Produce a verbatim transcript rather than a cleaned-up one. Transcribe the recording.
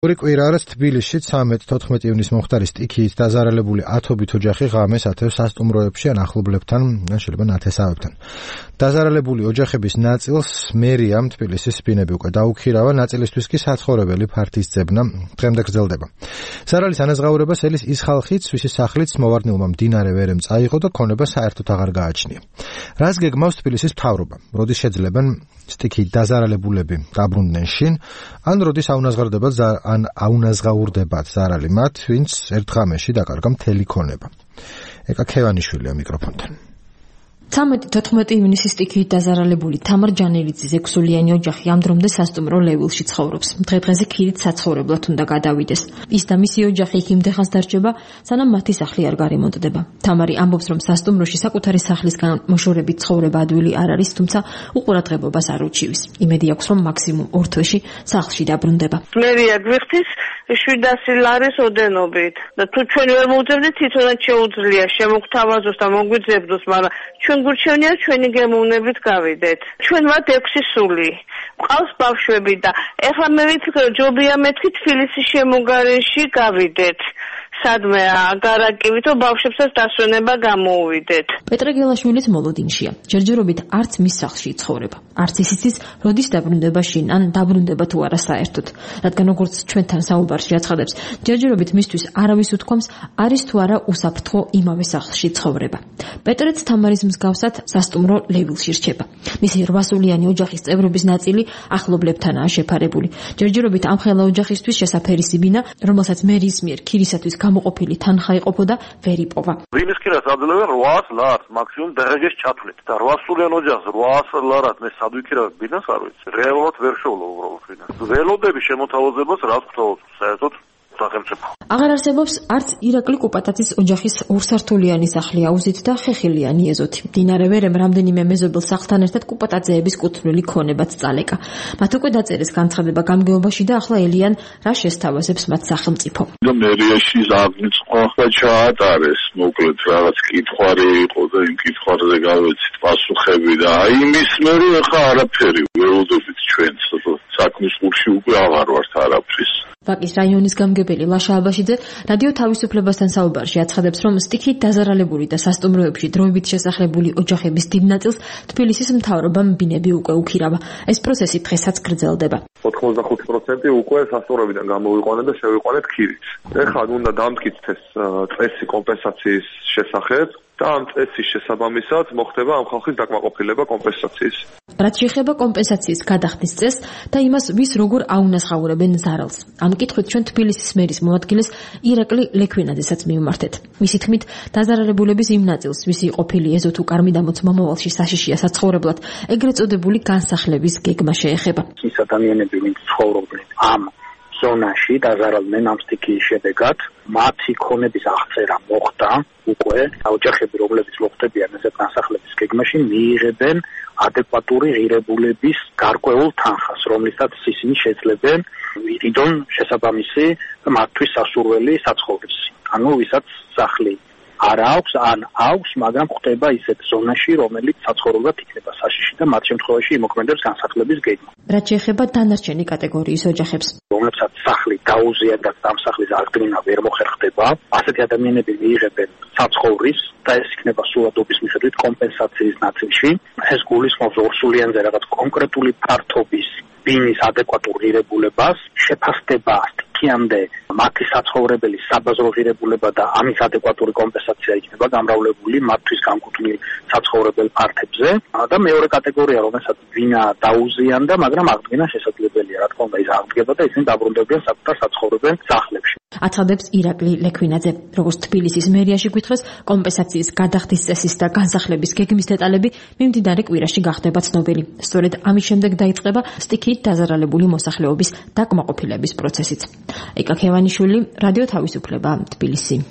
ორი კვირა არის თბილისში ცამეტ თოთხმეტი ივნის მომხდარი სტიქიით დაზარალებული ათობით ოჯახი ღამეს ათევ სასტუმროებში ან ახლობლებთან, შეიძლება ნათესავებთან. დაზარალებული ოჯახების ნაწილს მერიამ თბილისის ბინები უკვე დაუქირავა, ნაწილისთვის კი საცხოვრებელი ფართის ძებნა დღემდე გრძელდება. ზარალის ანაზღაურებას ელის ის ხალხიც, ვისის სახლიც მოვარდნილმა მდინარე ვერემ წაიღო და ქონება საერთოდ აღარ გააჩნია. რას გეგმავს თბილისის მთავრობა? როდის შეძლებენ სტიქიით დაზარალებულები დაბრუნდნენ შინ, ან როდის აუნაზღაურდებათ ან აუნაზღაურდებათ ზარალი მათ, ვინც ერთ ღამეში დაკარგა მთელი ქონება. ეკა ქევანიშვილია მიკროფონთან. ცამეტი თოთხმეტი ივნის სტიქიით დაზარალებული თამარ ჯანელიძის ექვსულიანი ოჯახი ამ დრომდე სასტუმრო ლევილში ცხოვრობს. დღე-დღეზე ქირით საცხოვრებლად უნდა გადავიდეს. ის და მისი ოჯახი იქ იმდენხანს დარჩება, სანამ მათი სახლი არ გარემონტდება. თამარი ამბობს, რომ სასტუმროში საკუთარი სახლისგან მოშორებით ცხოვრება ადვილი არ არის, თუმცა უყურადღებობას არ უჩივის. იმედი აქვს, რომ მაქსიმუმ ორ თვეში სახლში დაბრუნდება. მერია გვიხდის შვიდასი ლარის ოდენობით და თუ ჩვენ ვერ მოვძებდით, თვითონაც შეუძლია შემოგთავაზოს და მოგვიძებდოს, მაგრამ ჩვენ გურჩევნია ჩვენი გემოვნებით გავიდეთ. ჩვენ ვართ ექვსი სული. ყავს ბავშვები და ეხლა მე ვიცი, ჯობია მეთქი თბილისის შემოგარენში გავიდეთ. სადმე აგარაკივითო ბავშვებსაც დასვენება გამოუვიდეთ. პეტრე გელაშვილიც მოლოდინშია. ჯერჯერობით არც მის სახლში იცხოვრება. არც ის იცის, როდის დაბრუნდება შინ, ან დაბრუნდება თუ არა საერთოდ. რადგან როგორც ჩვენთან საუბარში აცხადებს, ჯერჯერობით მისთვის არავის უთქვამს, არის თუ არა უსაფრთხო იმავე სახლში ცხოვრება. პეტრეც თამარის მსგავსად სასტუმრო ლევილში რჩება. მისი რვასულიანი ოჯახის წევრების ნაწილი ახლობლებთანაა შეფარებული. ჯერჯერობით ამ ხელა ოჯახისთვის შესაფერი სიბინა, რომელსაც მერის მიერ ქირისათვის გამოყოფილი თანხა იყოფოდა, ვერ იპოვა. ვინც კი რაც აძლევენ რვაას ლარს მაქსიმუმ დღეს ჩათვლით და რვასულიან ოჯახს რვაას ლარად მე სად ვიქირავებ ბინას არ ვიცი. რეალურად ვერ შევლო უბრალოდ ბინას. ველოდები შემოთავაზებას რაც გთხოვთ საერთოდ სახელმწიფო. აღარ არსებობს არც ირაკლი კუპატაძის ოჯახის ორსართულიანი სახლი აუზით და ხეხილიანი ეზოთი. მდინარე ვერემ რამდენიმე მეზობელ სახლთან ერთად კუპატაძეების კუთვნილი ქონებაც წალეკა. მათ უკვე დაწერეს განცხადება გამგეობაში და ახლა ელიან რა შესთავაზებს მათ სახელმწიფო. მერიაში ზაგნიწყვა ჩაატარეს, მოკლედ რაღაც კითხვარი იყო და იმ კითხვარზე გავეცით პასუხები და აი იმის მერე ახლა არაფერი ველოდებით ჩვენ საქმის ყურში უკვე აღარ ვართ არაფრის. ვაკის რაიონის გამგებელი ლაშა აბაშიძე რადიო თავისუფლებასთან საუბარში აცხადებს, რომ სტიქიით დაზარალებული და სასტუმროებში დროებით შესახლებული ოჯახების დიდ ნაწილს თბილისის მთავრობამ ბინები უკვე უქირავა. ეს პროცესი დღესაც გრძელდება. ოთხმოცდახუთი პროცენტი უკვე სასტუმროებიდან გამოვიყვანეთ და შევიყვანეთ ქირით. ეხლა უნდა დამტკიცოთ ეს წესი კომპენსაციის შესახებ და ამ წესის შესაბამისად მოხდება ამ ხალხის დაკმაყოფილება კომპენსაციის. რაც შეეხება კომპენსაციის გადახდის წესს და იმას, ვის როგორ აუნაზღაურებენ ზარალს. ამ კითხვით ჩვენ თბილისის მერის მოადგილეს ირაკლი ლექვინაძესაც მივმართეთ. მისი თქმით, დაზარალებულების იმ ნაწილს, ვისი ყოფილი ეზო თუ კარმიდამოც მომავალში საშიშია საცხოვრებლად, ეგრეთ წოდებული განსახლების გეგმა შეეხება. ის ადამიანები, ვინც ცხოვრობენ ამ ზონაში დაზარალდნენ ამ სტიქიის შედეგად, მათი ქონების აღწერა მოხდა უკვე. ოჯახები, რომლებიც მოხდებიან ესეთ განსახლების გეგმაში, მიიღებენ ადეკვატური ღირებულების გარკვეულ თანხას, რომლითაც ისინი შეძლებენ ვიყიდონ შესაბამისი მათთვის სასურველი საცხოვრისი. ანუ ვისაც სახლი არ აქვს, ან აქვს, მაგრამ ხდება ისეთ ზონაში, რომელიც საცხოვრებლად იქნება საშიში და მათ შემთხვევაში იმოქმედებს განსახლების გეგმა. რაც შეეხება დანარჩენი კატეგორიის ოჯახებს, რომლებსაც სახლი დაუზიარდათ და ამ სახლის აღდგენა ვერ მოხერხდება, ასეთი ადამიანები მიიღებენ საცხოვრის და ეს იქნება სულადობის მიხედვით კომპენსაციის ნაწილში. ეს გულისხმობს ორსულიანზე რაღაც კონკრეტული ფართობის ბინის ადეკვატურ ღირებულებას, შეფასდება სტიქიამდე მათი საცხოვრებელი საბაზრო ღირებულება და ამის ადეკვატური კომპენსაცია იქნება გამრავლებული მათთვის განკუთვნილ საცხოვრებელ ფართებზე. და მეორე კატეგორია, რომელსაც ბინა დაუზიანდა, მაგრამ აღდგენა შესაძლებელია, რა თქმა უნდა, ის აღდგება და ისინი დაბრუნდებიან საკუთარ საცხოვრებელ სახლებში. აცხადებს ირაკლი ლექვინაძე. როგორც თბილისის მერიაში გვითხრეს, კომპენსაციის გადახდის წესის და განსახლების გეგმის დეტალები მიმდინარე კვირაში გახდება ცნობილი. სწორედ ამის შემდეგ დაიწყება სტიქიით დაზარალებული მოსახლეობის დაკმაყოფილების პროცესიც. ეკა ქევანიშვილი, რადიო თავისუფლება, თბილისი.